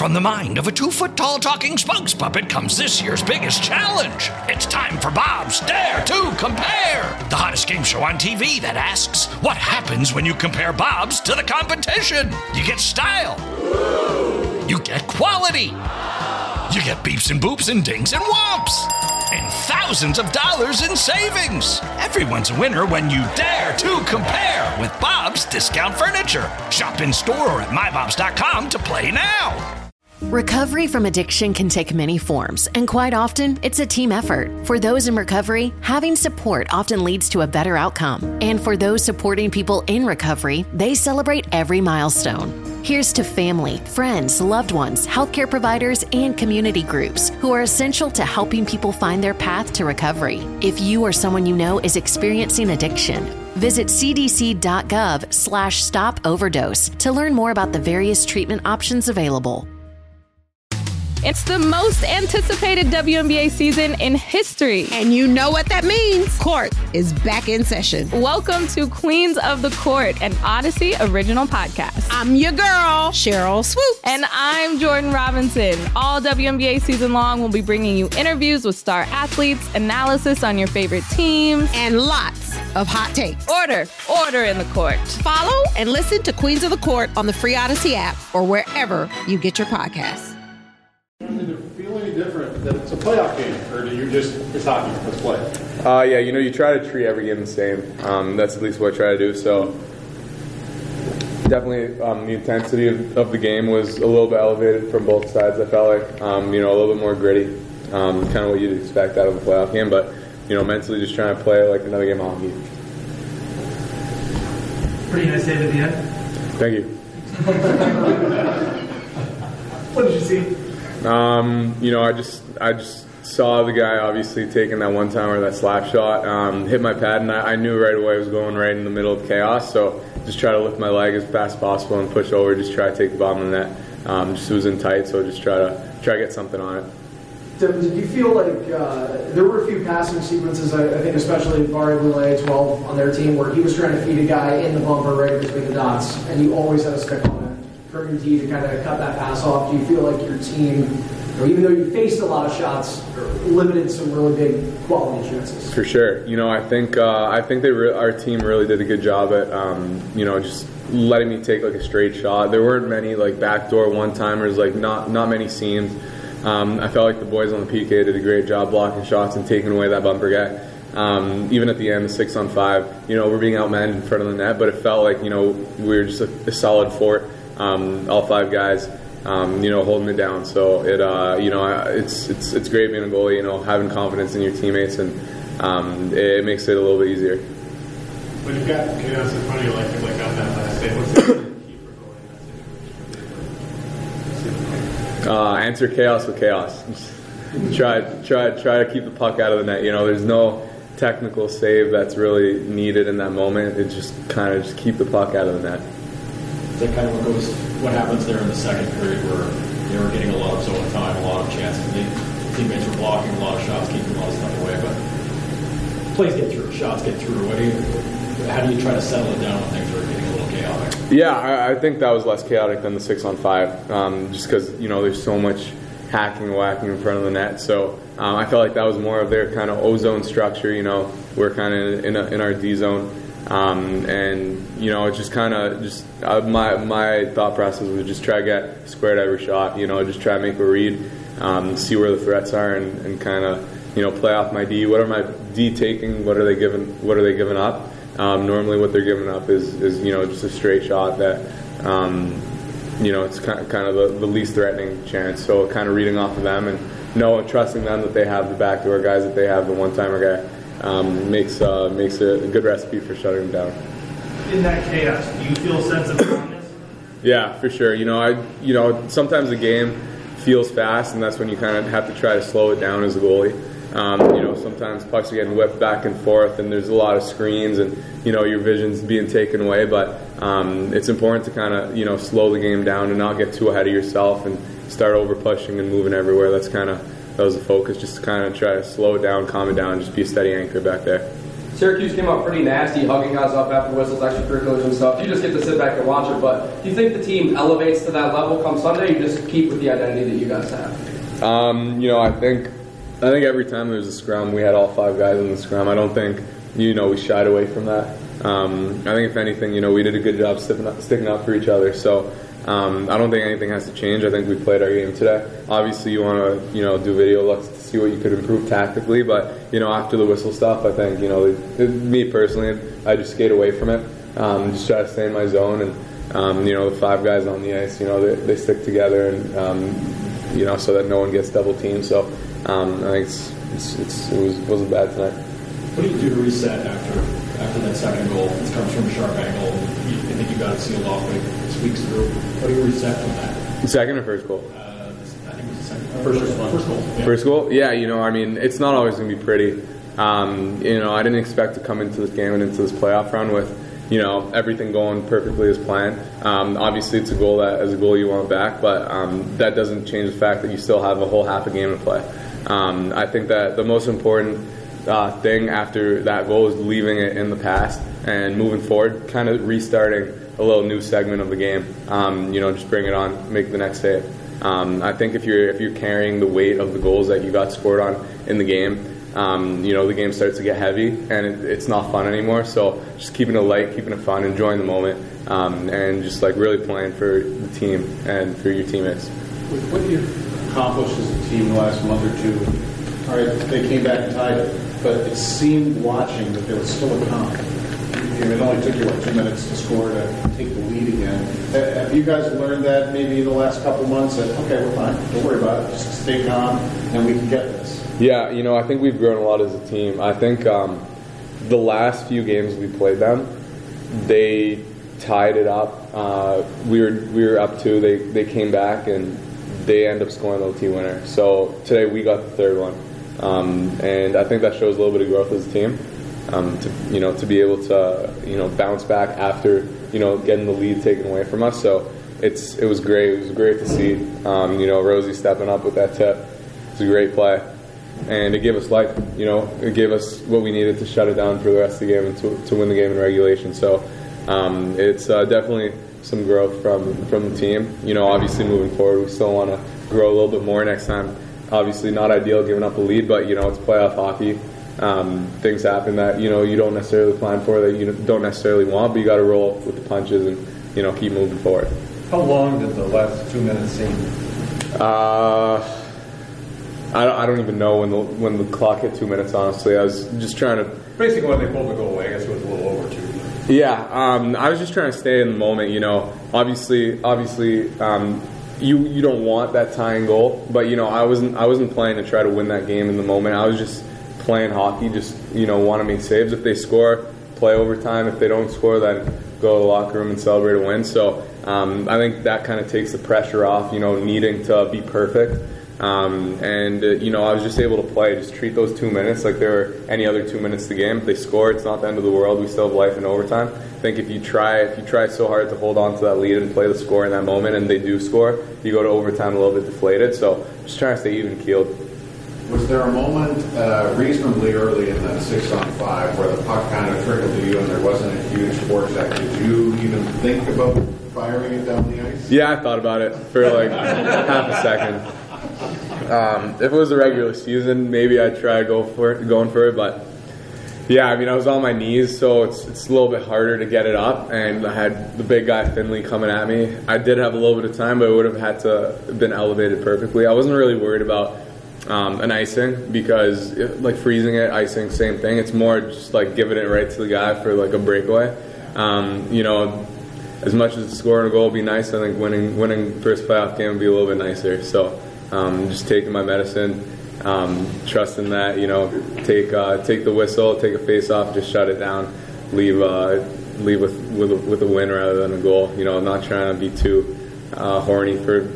From the mind of a 2-foot-tall talking spokes puppet comes this year's biggest challenge. It's time for Bob's Dare to Compare, the hottest game show on TV that asks, what happens when you compare Bobs to the competition? You get style. You get quality. You get beeps and boops and dings and whomps. And thousands of dollars in savings. Everyone's a winner when you dare to compare with Bob's Discount Furniture. Shop in store or at mybobs.com to play now. Recovery from addiction can take many forms, and quite often, it's a team effort. For those in recovery, having support often leads to a better outcome. And for those supporting people in recovery, they celebrate every milestone. Here's to family, friends, loved ones, healthcare providers, and community groups who are essential to helping people find their path to recovery. If you or someone you know is experiencing addiction, visit cdc.gov/stop overdose to learn more about the various treatment options available. It's the most anticipated WNBA season in history. And you know what that means. Court is back in session. Welcome to Queens of the Court, an Odyssey original podcast. I'm your girl, Cheryl Swoops. And I'm Jordan Robinson. All WNBA season long, we'll be bringing you interviews with star athletes, analysis on your favorite teams, and lots of hot takes. Order in the court. Follow and listen to Queens of the Court on the free Odyssey app or wherever you get your podcasts. Does it feel any different that it's a playoff game, or do you just, it's hockey, let's play? Yeah, you try to treat every game the same. That's at least what I try to do. So definitely the intensity of the game was a little bit elevated from both sides, I felt like. A little bit more gritty, kind of what you'd expect out of a playoff game. But, mentally just trying to play like another game of hockey. Pretty nice save at the end. Thank you. What did you see? I just saw the guy obviously taking that one-timer, that slap shot, hit my pad, and I knew right away it was going right in the middle of chaos, so just try to lift my leg as fast as possible and push over, just try to take the bottom of the net. It was in tight, so just try to get something on it. Did you feel like there were a few passing sequences, I think especially Barry Boulay, 12 on their team, where he was trying to feed a guy in the bumper right between the dots, and you always had a stick on it from your team to kind of cut that pass off? Do you feel like your team, even though you faced a lot of shots, limited some really big quality chances? For sure. I think our team really did a good job at just letting me take like a straight shot. There weren't many like backdoor one-timers, like not many seams. I felt like the boys on the PK did a great job blocking shots and taking away that bumper guy. Even at the end, the 6-on-5, we're being outmanned in front of the net, but it felt like we were just a solid fort. All five guys, holding it down. So it's great being a goalie, having confidence in your teammates, and it makes it a little bit easier. When you've got chaos in front of you like on that last day, what's the key for goalie in that situation? Answer chaos with chaos. try to keep the puck out of the net. There's no technical save that's really needed in that moment. It's just kind of just keep the puck out of the net. Is that kind of what happens there in the second period where they were getting a lot of zone time, a lot of chances? Teammates were blocking a lot of shots, keeping a lot of stuff away, but plays get through, shots get through. How do you try to settle it down when things are getting a little chaotic? Yeah, I think that was less chaotic than the 6-on-5, just because there's so much hacking and whacking in front of the net. So I felt like that was more of their kind of O-zone structure. We're kind of in our D zone. It's just kind of my thought process was just try to get squared every shot, just try to make a read, see where the threats are, and kind of, play off my D. What are my D taking? What are they giving up? Normally what they're giving up is just a straight shot that, it's kind of the least threatening chance. So kind of reading off of them and trusting them that they have the backdoor guys, that they have the one-timer guy. Makes it a good recipe for shutting them down. In that chaos, do you feel a sense of calmness? Yeah, for sure. Sometimes the game feels fast, and that's when you kind of have to try to slow it down as a goalie. Sometimes pucks are getting whipped back and forth, and there's a lot of screens, and your vision's being taken away. But it's important to kind of slow the game down and not get too ahead of yourself and start over pushing and moving everywhere. That was the focus, just to kind of try to slow it down, calm it down, just be a steady anchor back there. Syracuse came out pretty nasty, hugging guys up after whistles, extracurriculars and stuff. You just get to sit back and watch it, but do you think the team elevates to that level come Sunday, or you just keep with the identity that you guys have? I think every time there was a scrum, we had all 5 guys in the scrum. I don't think, we shied away from that. I think if anything, we did a good job sticking up for each other. So I don't think anything has to change. I think we played our game today. Obviously, you want to, do video looks to see what you could improve tactically. But, after the whistle stuff, I think, me personally, I just skate away from it. Just try to stay in my zone. And, the 5 guys on the ice, they stick together and, so that no one gets double teamed. So I think it wasn't bad tonight. What do you do to reset after that second goal? It comes from a sharp angle. I think you got it sealed off, but it squeaks through. How do you reset from that? Second or first goal? I think it was the second. First goal. Yeah. First goal? Yeah, it's not always going to be pretty. I didn't expect to come into this game and into this playoff run with, everything going perfectly as planned. Obviously, it's a goal you want back, but that doesn't change the fact that you still have a whole half a game to play. I think that the most important thing after that goal is leaving it in the past and moving forward, kind of restarting a little new segment of the game. Just bring it on, make the next save. I think if you're carrying the weight of the goals that you got scored on in the game, the game starts to get heavy and it's not fun anymore. So just keeping it light, keeping it fun, enjoying the moment, and just really playing for the team and for your teammates. What do you accomplish as a team the last month or two? All right, they came back and tied it, but it seemed watching that there was still a comp. It only took you 2 minutes to score to take the lead again. Have you guys learned that maybe in the last couple months that, okay, we're fine, don't worry about it, just stay calm and we can get this? Yeah, I think we've grown a lot as a team. I think the last few games we played them, they tied it up. We were up 2. They came back and they end up scoring the OT winner. So today we got the third one, and I think that shows a little bit of growth as a team. To be able to bounce back after getting the lead taken away from us. So it was great. It was great to see. Rosie stepping up with that tip. It was a great play, and it gave us life. It gave us what we needed to shut it down for the rest of the game and to win the game in regulation. So it's definitely some growth from the team. Obviously moving forward, we still want to grow a little bit more next time. Obviously not ideal giving up a lead, but it's playoff hockey. Things happen that you don't necessarily plan for, that you don't necessarily want, but you got to roll with the punches and keep moving forward. How long did the last 2 minutes seem? I don't even know when the clock hit 2 minutes. Honestly, I was just trying to. Basically, when they pulled the goal away, I guess it was a little over 2. Yeah, I was just trying to stay in the moment. Obviously, you don't want that tying goal, but I wasn't playing to try to win that game in the moment. I was just playing hockey, just want to make saves. If they score, play overtime. If they don't score, then go to the locker room and celebrate a win. So I think that kind of takes the pressure off, needing to be perfect. I was just able to play, just treat those 2 minutes like they were any other 2 minutes of the game. If they score, it's not the end of the world. We still have life in overtime. I think if you try so hard to hold on to that lead and play the score in that moment, and they do score, you go to overtime a little bit deflated. So just trying to stay even-keeled. Was there a moment reasonably early in that 6-on-5 where the puck kind of trickled to you and there wasn't a huge forecheck? Did you even think about firing it down the ice? Yeah, I thought about it for half a second. If it was a regular season, maybe I'd try going for it, but yeah, I was on my knees, so it's a little bit harder to get it up, and I had the big guy Finley coming at me. I did have a little bit of time, but it would have had to have been elevated perfectly. I wasn't really worried about an icing, because freezing it, icing, same thing. It's more just giving it right to the guy for a breakaway. As much as scoring a goal would be nice, I think winning first playoff game would be a little bit nicer. So just taking my medicine, trusting that take the whistle, take a face off, just shut it down, leave with a win rather than a goal. Not trying to be too horny for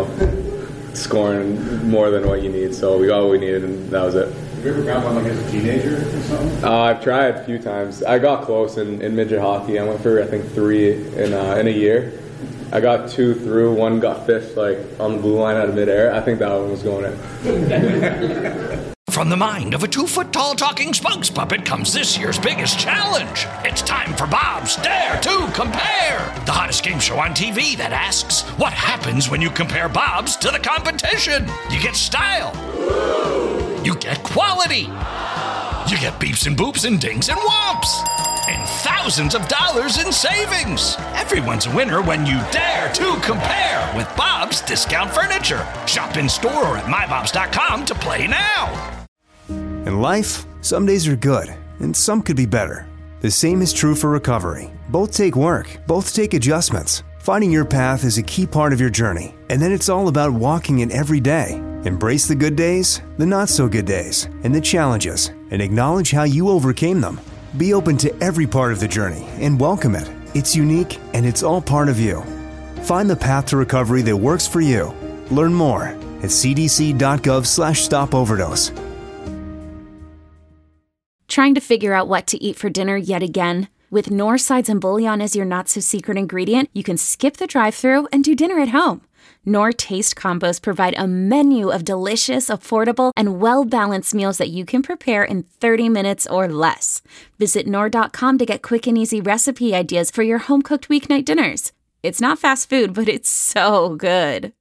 scoring more than what you need. So we got what we needed, and that was it. Have you ever got one as a teenager or something? I've tried a few times. I got close in midget hockey. I went for, I think, 3 in a year. I got 2 through. One got fished on the blue line out of midair. I think that one was going in. From the mind of a 2-foot-tall talking spokes puppet comes this year's biggest challenge. It's time for Bob's Dare to Compare, the hottest game show on TV that asks, what happens when you compare Bob's to the competition? You get style. You get quality. You get beeps and boops and dings and whomps. And thousands of dollars in savings. Everyone's a winner when you dare to compare with Bob's Discount Furniture. Shop in store or at mybobs.com to play now. In life, some days are good, and some could be better. The same is true for recovery. Both take work, both take adjustments. Finding your path is a key part of your journey, and then it's all about walking it every day. Embrace the good days, the not-so-good days, and the challenges, and acknowledge how you overcame them. Be open to every part of the journey and welcome it. It's unique, and it's all part of you. Find the path to recovery that works for you. Learn more at cdc.gov/stopoverdose. Trying to figure out what to eat for dinner yet again? With Knorr sides and bouillon as your not-so-secret ingredient, you can skip the drive-thru and do dinner at home. Knorr Taste Combos provide a menu of delicious, affordable, and well-balanced meals that you can prepare in 30 minutes or less. Visit Knorr.com to get quick and easy recipe ideas for your home-cooked weeknight dinners. It's not fast food, but it's so good.